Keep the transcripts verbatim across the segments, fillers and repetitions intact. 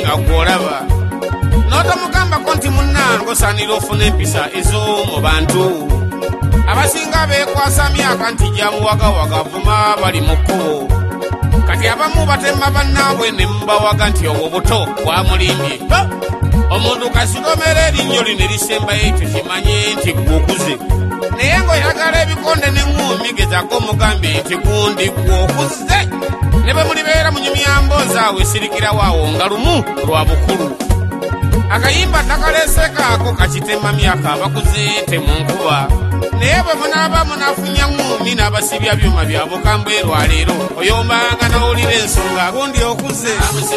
nga gwolaba n'otomugambako nti munnange osaanira ofuna empisa ez'omu bantu abasinga beekwasa myaka nti gyamuwagawaga vuma bali mu kkubo kati abamu batemma bannaabwe ne mubawaga nti obwo buto bwamulimbye omuntu kasigomera erinnyo lino erisembayo ekyo kimanye nti gwokuze naye ng'oyagala ebikonde n'eŋŋumi gezaako omugambe nti gundi gwokuze ne bwe mulibeera mu nyumyambozaawe sirikirawo awo nga lumu lwa bukulu akayimba takaleesekaako kakitema myaka abakuze temunkuba naye bwe munaaba munafunya ŋŋumi n'abasibya byuma bya bukambwe lwaleero oyombanga n'owulira ensonga gundi okuze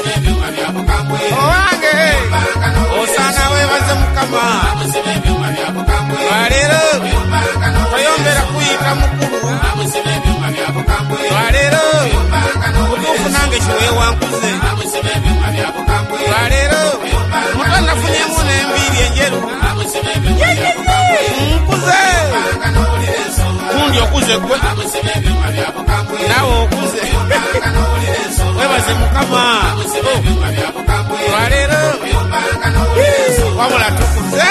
owange osaana weebaze mukama lwaleero toyombera kuyita mukulu lwaleero butuufu nange kiweewankuze lwaleero muto nafunyemu n'embiiri enjeru nkuze gundi okuze gwe nawe okuze webaze mukama lwaleero wabula tukuze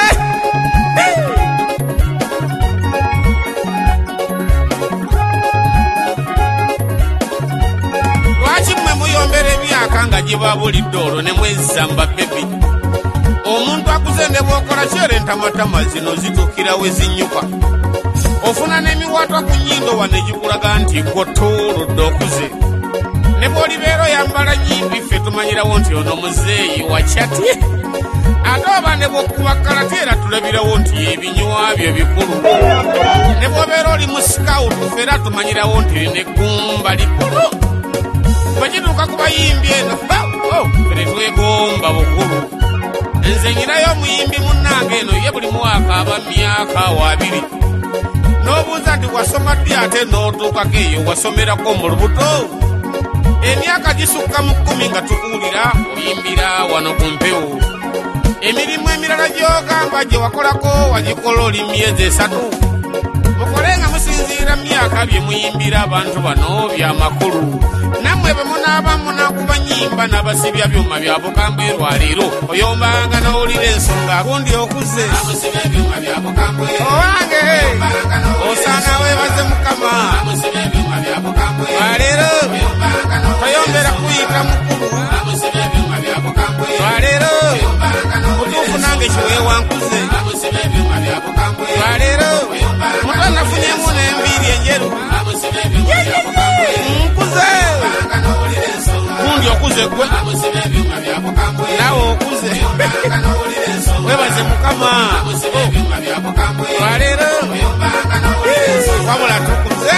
lwaki mmwe muyombera emyaka nga giba bulidde olwo ne mwezamba bebi omuntu akuze ne bw'okola kyerentamatama zino zituukira we zinyuka ofuna n'emiwaatwa ku nnyindo wano egikulaga nti gotoludde okuze ne bw'olibeera oyambala nyimbi ffe tumanyirawo nti ono muzeeyi wakyati ate oba ne bw'okuba kalati era tulabirawo nti ebinywa byo bikulu ne bw'obeera oli mu sikawutu ffe era tumanyirawo nti neggumba likulu bwe kituuka ku bayimbi eno ffe twegomba bukulu nze nyinayo omuyimbi munnange eno ye buli mwaka aba myaka waabiri n'obuuza nti wasoma ddi ate n'otuukako eyo wasomerako mu lubuto emyaka gisukka mu kkumi nga tukuwulira oyimbira wano ku mpewo emirimu emirala gy'ogamba gye wakolako wagikola oli myezi esatu mukole nga musinziira myaka bye muyimbira abantu bano byamakulu nammwe bwe munaaba munakuba nyimba n'abasibya byuma bya bukambwe lwaleero oyombanga n'owulira ensonga gundi okuze owange osaana weebaze mukama lwaleero toyombera kuyita mukulu lwaleero butuufu nange kiweewankuze lwaleero muto nafunyemu n'embiiri enjeru nkuze gundi okuze gwe nawe okuze webaze mukama lwaleero wabula tukuze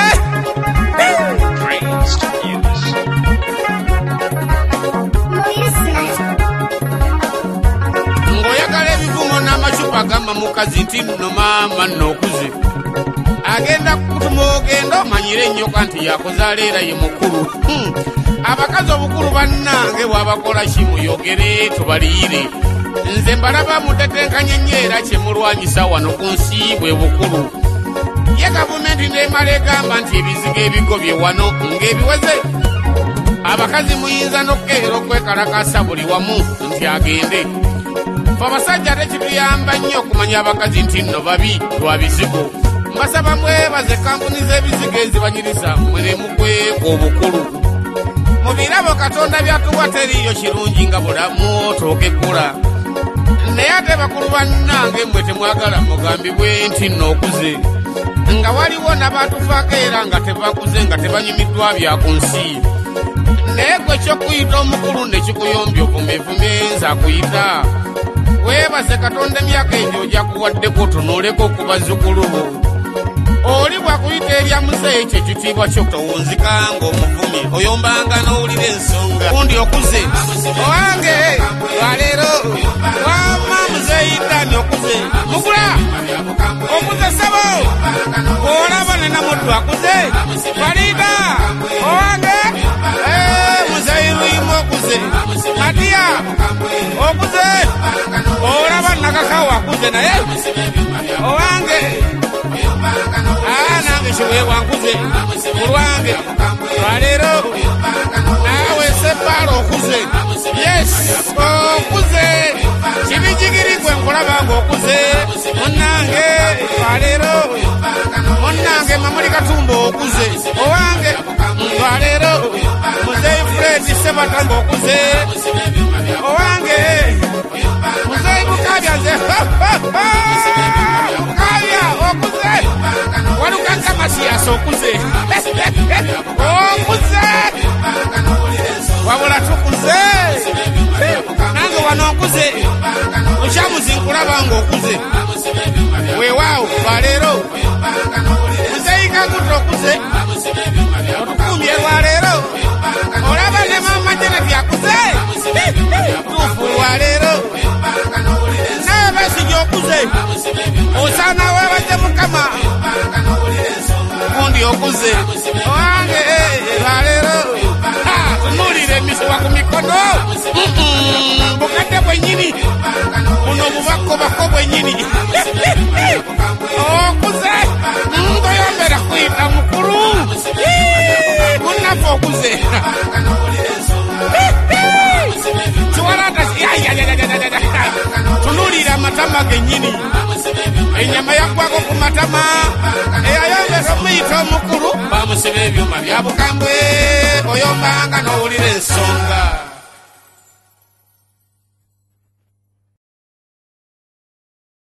ng'oyagala ebivumo n'amacupa agamba mukazi nti nno maama nno okuze agenda kutuma ogenda omanyire ennyoka nti yakuzaala era ye mukulu abakazi obukulu bannange bwabakola kimuyogere tubaliyire nze mbalaba mutetenkanye nnyo era kyemulwanyisa wano ku nsi bwe bukulu ye gavumenti neemala egamba nti ebizigo ebigobye wano ng'ebiweze abakazi muyinza n'okkeera okwekalakasa buli wamu nti agende fe abasajja ate kituyamba nnyo okumanya abakazi nti nno babi lwa bizigo mbasaba mwebaze kampuni z'ebizigo ezibanyiriza mweremukweka obukulu mu birabo katonda byatuwa teriyo kirungi nga bulamu otookekkula naye ate bakulu bannange mmwe temwagala mugambibwe nti nno okuze nga waliwo n'abatufaako era nga tebakuze nga tebanyumiddwa bya ku nsi naye gwe kyokuyita omukulu ne kikuyombya ovumevume nzakuyita weebaze katonda emyaka egyo gyakuwaddeko otunuuleko ku bazzukulu bo oli bwakuyita erya muzeeyi kye kitiibwa kyo towunzika ng'omuvumi oyombanga n'owulira ensonga gundi okuze owange lwaleero wama muzeeyi ddani okuze mugula okuze sabo olaba nenamuddu akuze balida owange muzeeyi luyimu okuze matiya okuze olaba nakakawo akuze naye owange nange kiweewankuze mulwange lwaleero naawe sepaala okuze. Yes, okuze. Kibijigiri gwe nkulaba ng'okuze. Munnange lwaleero. Munnange Mamuli Katumba okuze. Owange lwaleero. Muzeeyi Fred Sebata ng'okuze. Owange Muzeeyi Bukabya nze. Bukabya okuze. Walukanga Masiyasa okuze. Okuze. Wabula tukuze. Nange wano okuze. Okyamuzi nkulaba ng'okuze. Weewaawo lwaleero. Muzeeyi Kaguta okuze. Otukuumye lwaleero. Olaba ne Maama Janet akuze. Tuufu lwaleero. Naye Besigye okuze. Osaana weebaze Mukama. Gundi okuze. Owange lwaleero. Tunuulire emisuwa ku mikono. Bukadde bwennyini. Buno bubako bako bwennyini. Okuze. Toyombera kuyita mukulu. Munnafe okuze. Kiwalata tunuulire amatama gennyini. Ennyama yaggwako ku matama. Eyayombera omuyita omukulu. Bamusiba ebyuma bya bukambwe. Oyombanga n'owulira ensonga.